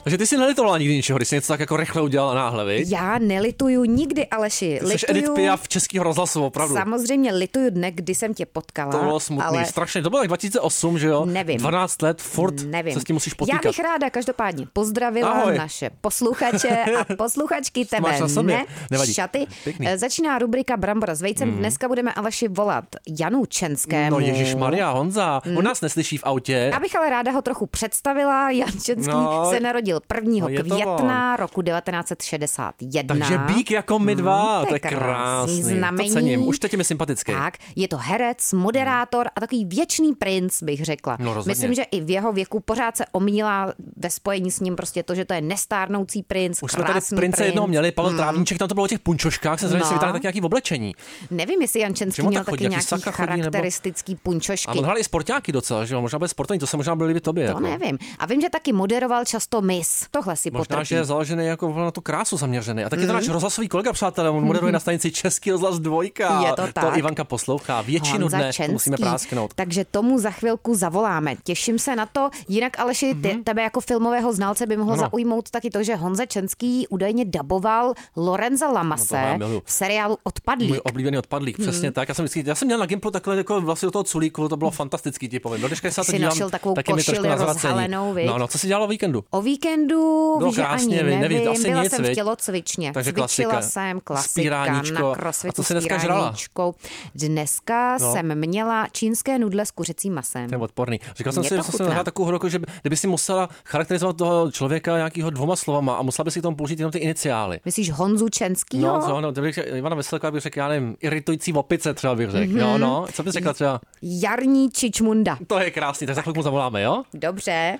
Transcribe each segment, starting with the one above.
Takže ty si nelitovala nikdy ničeho, když jsi něco tak jako rychle udělala náhle, viď? Já nelituju nikdy, Aleši. Ty jsi Edith Piaf Českého rozhlasu, opravdu. Samozřejmě lituju dne, kdy jsem tě potkala. To bylo smutný, ale... strašně. To bylo tak 2008, že jo? Nevím. 12 let, furt se s tím musíš potýkat. Já bych ráda každopádně pozdravila naše posluchače a posluchačky tebe. Nevadí. Šaty. Začíná rubrika Brambora s vejcem. Dneska budeme Aleši volat Janu Čenskému. No ježišmarja, Honza, on nás neslyší v autě. Já bych ale ráda ho trochu představila. Jan Čenský se narodil 1. května roku 1961. Takže bík jako my dva, to je krásný. Znamení. To cením, už teď je mi sympatický. Tak, je to herec, moderátor a takový věčný princ, bych řekla. No, myslím, že i v jeho věku pořád se omílá ve spojení s ním prostě to, že to je nestárnoucí princ, už jsme tady prince jednoho měli, Pavel Trávníček, tam to bylo o těch punčoškách, se si vytáhli taky nějaký oblečení. Nevím, jestli Jan Čenský měl taky nějaký charakteristický punčošky. A on hrál i sportáky docela, že jo, možná byl sportovní, to se možná bylo líbit tobě. To jako. Nevím. A vím, že taky moderoval často Miss. Tohle si možná, že je založený jako na tu krásu zaměřený. A taky to náš rozhlasový kolega, přátelé, on moderuje na stanici Český rozhlas 2. Je to tak. To Ivanka poslouchá většinu dne, to musíme prásknout. Takže tomu za chvilku zavoláme. Těším se na to. Jinak Aleši, tebe jako filmového znalce by mohlo zaujmout taky to, že Honza Čenský údajně daboval Lorenza Lamase v seriálu Odpadlík. Můj oblíbený Odpadlík, přesně tak. Já jsem měl na Gimplu takhle jako vlastně do toho culíku, to bylo fantastický, ti povím. Dodneška se to dívám. Našel takovou košili rozhalenou, viď? No, co jsi dělala o víkendu? O víkendu, bylo víš, že krásně, ani nevím. Byla nic, jsem v tělocvičně. Takže cvičila jsem klasika na crossfitu s píráníčkou. Dneska jsem měla čínské nudle s kuřecím masem. To je odporný. Říkal jsem si, že jsem nahrál takovou hru, že kdyby si musela charakterizovat toho člověka nějakého 2 slovama a musela by si k tomu použít jenom ty iniciály. Myslíš Honzu Čenskýho? No, Ivana Veselka bych řekl, já nevím, iritující opice třeba bych řekl. Jo, no, co bys řekla třeba? Jarní čičmunda. To je krásný, tak za chvilku zavoláme, jo? Dobře.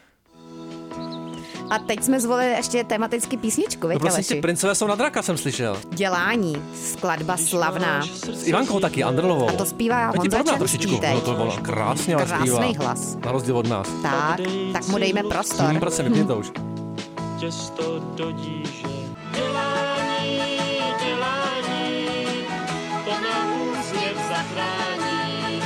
A teď jsme zvolili ještě tematicky písničku, no, prostě princové jsou na draka, jsem slyšel. Dělání, skladba slavná. S Ivankou taky, Andrlovou. A to zpívá Honza Čenský teď. No to bylo krásně, ale zpívá. Krásný hlas. Na rozdíl od nás. Tak mu dejme prostor. Prosím, vypni to už. Těsto do díže. Dělání, to nám úsměv zachrání.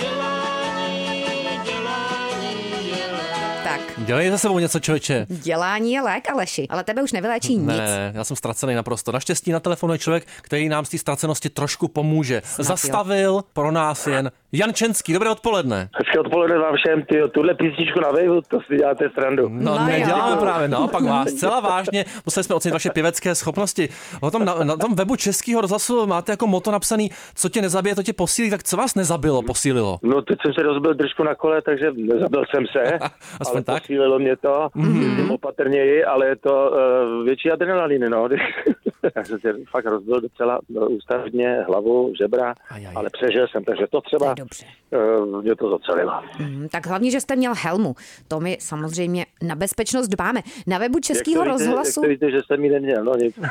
Dělání je lék. Tak. Dělej za sebou něco, člověče. Dělání je lék, Aleši, ale tebe už nevyléčí nic. Ne, já jsem ztracený naprosto. Naštěstí na telefonu je člověk, který nám z té ztracenosti trošku pomůže. Zastavil pro nás jen Jan Čenský. Dobré odpoledne. Hezké odpoledne vám všem, tyjo. Tuhle písničku na Waveu, to si děláte srandu. No neděláme právě, naopak vás. Zcela vážně museli jsme ocenit vaše pěvecké schopnosti. Na tom webu Českého rozhlasu máte jako motto napsaný, co tě nezabije, to tě posílí. Tak co vás nezabilo, posílilo? No teď jsem se rozbil držku na kole, takže nezabil jsem se. Aspoň tak. Posílilo mě to, opatrněji, ale je to větší adrenalin, no. Já jsem se fakt rozbil docela ústavně hlavu, žebra, ale přežil jsem, takže to třeba mě to zocelilo. Tak hlavně, že jste měl helmu. To my samozřejmě na bezpečnost dbáme. Na webu Českého rozhlasu... Jak to víte, že jste mi neměl, no nic.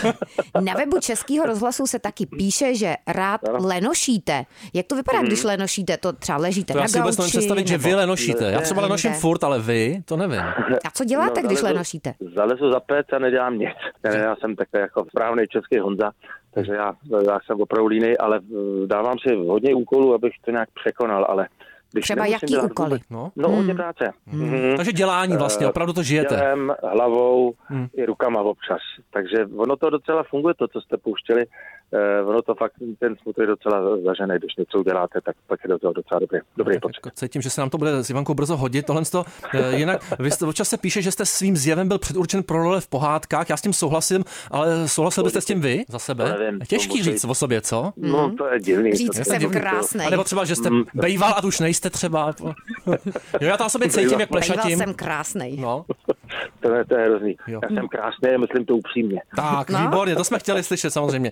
Na webu Českého rozhlasu se taky píše, že rád lenošíte. Jak to vypadá, když lenošíte? To třeba ležíte na gauči? Já si vůbec nevím představit, že vy lenošíte. Já třeba lenoším furt, ale vy, to nevím. A co děláte, když lenošíte? Zalezu za pec a nedělám nic. Já jsem takový jako správný český Honza, takže já jsem opravdu línej, ale dávám si hodně úkolů, abych to nějak překonal, ale třeba jaký úkoly? No, hodně práce. Takže dělání vlastně, opravdu to žijete. Tělem, hlavou i rukama občas. Takže ono to docela funguje, to, co jste pouštěli. Ono to fakt, ten smutek docela zažené, když něco uděláte, tak pak je do toho docela dobrý pocit. Cítím, že se nám to bude s Ivankou brzo hodit. Tohle to, jinak vy jste občas se píše, že jste svým zjevem byl předurčen pro role v pohádkách. Já s tím souhlasím, ale souhlasil byste s tím vy za sebe? Těžký říct o sobě, co? No, to je divný. Říct jsem krásnej. A nebo třeba, že jste bejval a už nejste třeba. Jo, já to na sobě cítím, jak plešatím. Bejval jsem krásnej. No. To je hrozný. Já jsem krásný, myslím to upřímně. Tak, výborně, to jsme chtěli slyšet samozřejmě.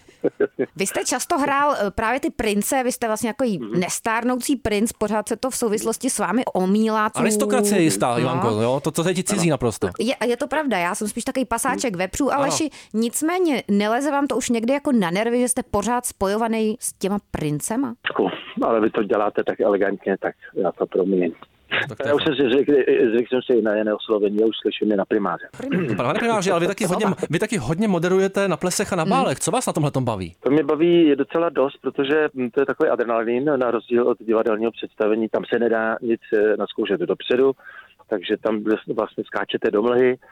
Vy jste často hrál právě ty prince, vy jste vlastně jako nestárnoucí princ, pořád se to v souvislosti s vámi omílá. Aristokracie je jistá, Ivanko, jo? To je ti cizí naprosto. Je to pravda, já jsem spíš takový pasáček vepřů, Aleši, nicméně neleze vám to už někdy jako na nervy, že jste pořád spojovaný s těma princema? Ale vy to děláte tak elegantně, tak já to proměním. Já už jsem si řekl jsem si na jiné oslovení, já už slyším je na primáře. Pane primáři, ale vy taky hodně moderujete na plesech a na bálech. Co vás na tomhletom baví? To mě baví docela dost, protože to je takový adrenalin, na rozdíl od divadelního představení. Tam se nedá nic nazkoušet dopředu, takže tam vlastně skáčete do mlhy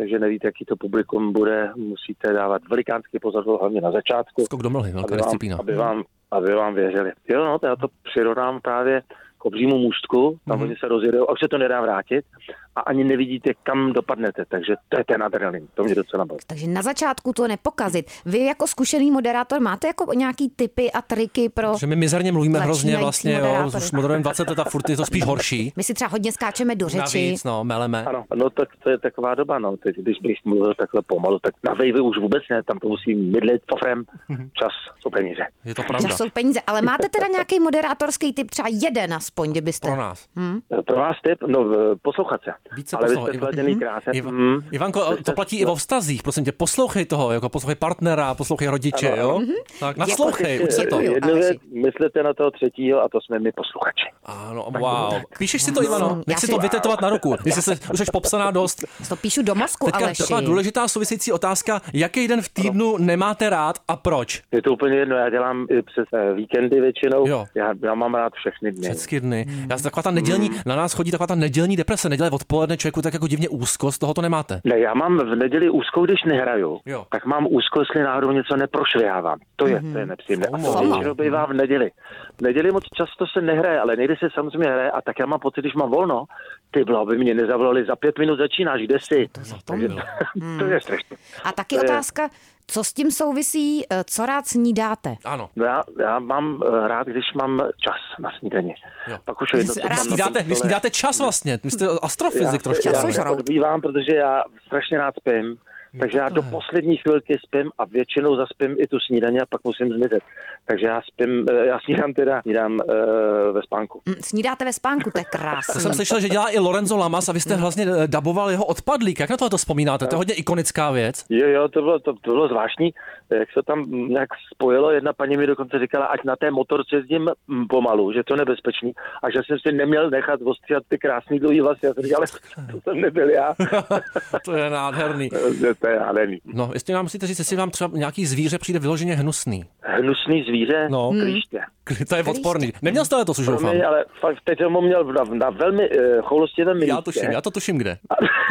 takže nevíte, jaký to publikum bude. Musíte dávat velikánský pozor, hlavně na začátku. Skok do mlhy, velká disciplína. Aby vám věřili. Jo, no, já to přirovnám právě k obřímu můstku, tam oni se rozjedou a už se to nedá vrátit a ani nevidíte, kam dopadnete, takže to je ten adrenalin, to mě docela baví. Takže na začátku to nepokazit. Vy jako zkušený moderátor máte jako nějaký tipy a triky pro... Že my mizerně mluvíme hrozně vlastně, jo, už moderujeme 20 let a furt je to spíš horší. My si třeba hodně skáčeme do řeči. Navíc, no, meleme. Ano, no tak to je taková doba, no, teď, když bych mluvil takhle pomalu, tak na vejvy už vůbec ne, tam to musí mydlit pofrem, čas jsou peníze. Je to pravda. Čas jsou peníze, ale máte teda nějaký moderátorský tip, třeba jeden aspoň, kdybyste... Pro nás. Pro vás tip, no, poslouchat se. Více ale poslouchat. vy jste sladěný krásně. Ivanko, to platí i o vztazích, prosím tě, poslouchej toho, jako poslouchej partnera, poslouchej rodiče, ano. jo? Tak naslouchej, už se to. Jednu věc, myslete na toho třetího a to jsme my posluchači. Ano, wow. Píšeš si to, Ivano? Nech si to vytetovat na ruku. Když jsi už popsaná dost. To píšu do mozku, Aleši. Taková důležitá související otázka, jaký den v týdnu nemáte rád a proč? Je to úplně jedno, já dělám i přes víkendy většinou. Jo. Já mám rád všechny dny. Všechny dny. Já taková ta nedělní, na nás chodí taková ta nedělní deprese, neděle odpoledne člověku tak jako divně úzkost, toho to nemáte. Ne, já mám v neděli úzkou, když nehraju. Jo. Tak mám úzkost, jestli náhodou něco neprošvihávám. To je nepříjemné. A to většinou bývá v neděli. V neděli moc často se nehraje, ale někdy se samozřejmě hraje a tak já mám pocit, když mám volno, ty bylo, aby mě nezavolali, za 5 minut začínáš, kde jsi? To je strašné. A taky otázka, co s tím souvisí, co rád snídáte? Ano. No já mám rád, když mám čas na snídani. Pak už je jedno, vy snídáte čas vlastně, vy jste astrofyzik trošku. Já odbývám, protože já strašně rád spím. Takže já do poslední chvilky spím a většinou zaspím i tu snídaně a pak musím zmizet. Takže já snídám ve spánku. Snídáte ve spánku, to je krásné. To jsem slyšel, že dělá i Lorenzo Lamas a vy jste vlastně daboval jeho Odpadlík. Jak na to vzpomínáte? To je hodně ikonická věc. Jo, to bylo zvláštní. Jak se tam nějak spojilo, jedna paní mi dokonce říkala, ať na té motorce jezdím pomalu, že to je nebezpečný a že jsem si neměl nechat ostříhat ty krásný dlouhý vlasy. Já jsem říkal, ale to jsem nebyl já. To je nádherný. To je nádherný. No, jestli nám musíte říct, jestli vám třeba nějaký zvíře přijde vyloženě hnusný. Hnusný zvíře? No. Klíště. To je odporný. Neměl jste to, už doufám. Ale fakt teď jsem ho měl na velmi choulostivém místě. Já to tuším kde.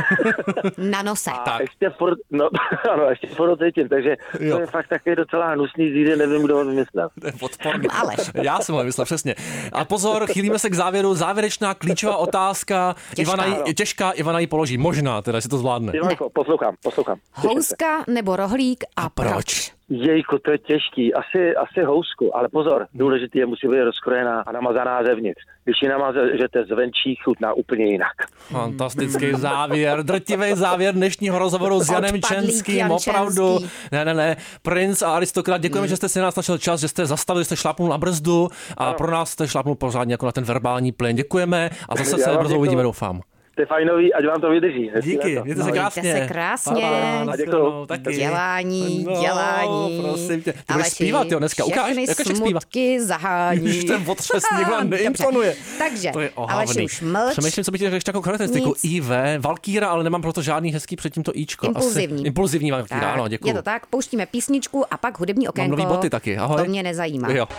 Na nose. Tak. Ještě furt cítím, takže to je fakt taky docela hnusný zvíře, nevím, kdo ho vymyslel. To je odporný. Aleš. Já jsem ho vymyslel, přesně. A pozor, chýlíme se k závěru. Závěrečná klíčová otázka. Těžká, Ivana ji položí. Možná, teda si to zvládne. Ivanko, poslouchám. Houska nebo rohlík a proč? Jejko, to je těžký. Asi housku, ale pozor, důležitý je, musí být rozkrojená a namazaná zevnitř. Když ji namažete zvenčí, chutná úplně jinak. Fantastický závěr, drtivý závěr dnešního rozhovoru s Janem Čenským, opravdu. Ne, princ a aristokrat, děkujeme, že jste si nás našel čas, že jste zastavili, že jste šlápnul na brzdu a pro nás jste šlápnul pořádně jako na ten verbální plyn. Děkujeme a zase se brzo uvidíme, doufám. Jste fajnový, ať vám to vydrží. Díky, mějte se krásně. Mějte se krásně. A děkuju. Dělání. Prosím tě. Ty budeš zpívat, jo, dneska. Ukáž, jak ještě zpívat. Smutky zahání. Ten otřes nikdo neimponuje. Takže, to je Aleši už mlč. Přemýšlím, co by ti řekl ještě takovou charakteristiku. IV, Valkýra, ale nemám proto žádný hezký předtím to Ičko. Impulzivní Valkýra, ano, děkuju. Je to tak, pouštíme písničku a pak hudební okénko. Mám nový boty taky, ahoj. To mě nezajímá. Jo.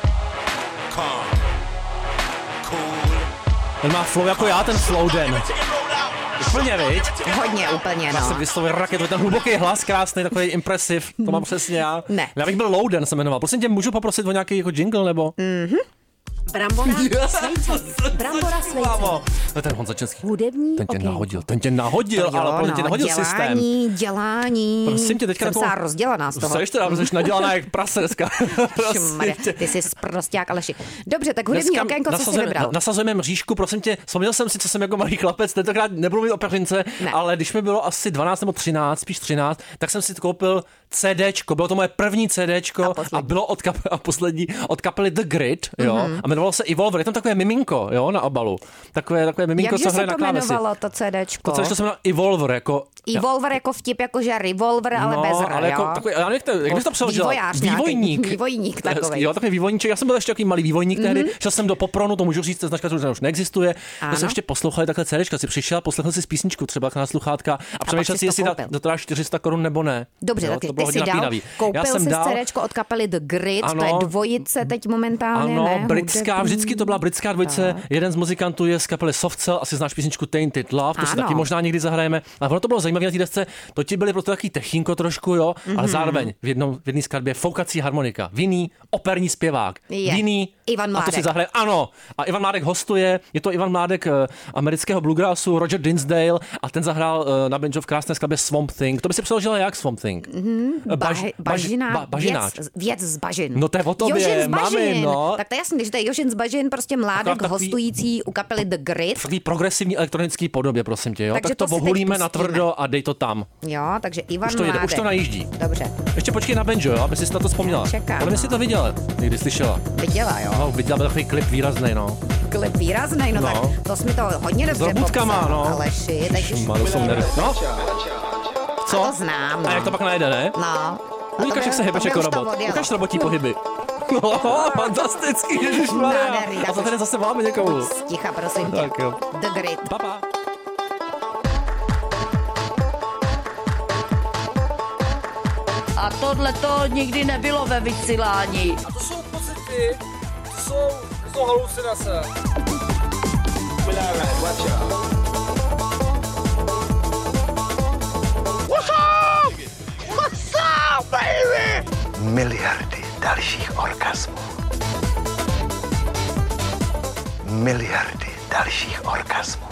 Ten má flow jako já, ten Flowden. Úplně, viď? Hodně, úplně, no. Já jsem vyslovil raketu, ten hluboký hlas, krásný, takový impresiv, to mám přesně já. Ne. Já bych byl Louden, se jmenoval. Prosím tě, můžu poprosit o nějaký jako jingle, nebo? Brambora svejce. No ten Honza Čenský. Hudební Ten tě nahodil, ale podle tě nahodil systém. Dělání. Prosím tě, teďka jsem se rozdělaná z toho. Jsi nadělaná jak prase dneska. Ty jsi prostěják, Aleši. Dobře, tak hudební okénko, co jsi vybral? Nasazujeme mřížku, prosím tě, vzpomněl jsem si, co jsem jako malý chlapec, tentokrát nebudu mít o peřince, ale když mi bylo asi 12 nebo 13, spíš 13, tak jsem si koupil CDčko, bylo to moje první CDčko a bylo od kapely The Grid, jo, a jmenovalo se Evolver, je tam takové miminko, jo, na obalu. Takové miminko, co hraje na klávesi. Jak se to jmenovalo, to CDčko? To CDčko se jmenovalo Evolver, jako... Evolver jako vtip, jakože revolver, ale bez R, ale jako, takový, jak to přeložila? Vývojník takovej. Jo, takový vývojníček. Já jsem byl ještě takový malý vývojník tehdy. Šel jsem do Popronu, to můžu říct, to značka už neexistuje. Já jsem ještě poslouchal takhle CDčka, si přišel, poslechl si písničku třeba na sluchátka a přemýšlel si, jestli to dá 400 korun nebo ne. Dobře, tak ty si koupil si CDčko od kapely The Grid, to je dvojice teď momentálně, ano, britská britská, vždycky to byla britská dvojice. Jeden z muzikantů je z kapely Soft Cell, asi znáš písničku Tainted Love, to si taky možná někdy zahrajeme. A ono to bylo zajímavé na té desce, to ti byly proto takový techínko trošku, jo, ale zároveň v jedné skladbě foukací harmonika, v jiný operní zpěvák, v jiný Ivan Mládek. A to si zahraje, ano. A Ivan Mládek hostuje, je to Ivan Mládek amerického bluegrassu, Roger Dinsdale a ten zahrál na banjo v krásné skladbě Swamp Thing. To by si přeložila jak Swamp Thing? Bažináč. Věc z bažin. No to je o tobě, mami, no. Tak to je jasný, když to je Jožin z bažin, prostě Mládek hostující u kapely The Grid. V té progresivní elektronické podobě, prosím tě, jo. Takže tak to ohulíme na tvrdo a dej to tam. Jo, takže Ivan Mládek. Už to najíždí. Dobře. Ještě počkej na banjo, jo, aby si na to vzpomněla. Čekám. Ale jsi to viděla, někdy slyšela. Viděla, jo. No, viděla byl takový klip výrazný, no. Klip výrazný, no tak to jsi mi to hodně dobře popsal. No. Aleši, teď už... No. Co? A to znám, no. A jak to pak najde, ne? No. Ukáž, jak se hybeš jako robot. Ukáž robotí pohyby. No, fantastický, ježišmarja. A za tady zase máme někomu. Ticha, prosím tě. Tak jo. The Grid. Papa. A tohle to nikdy nebylo ve vysílání. A to jsou pocity, to jsou halucinace. What's up, baby? Miliardy dalších orgasmů. Miliardy dalších orgasmů.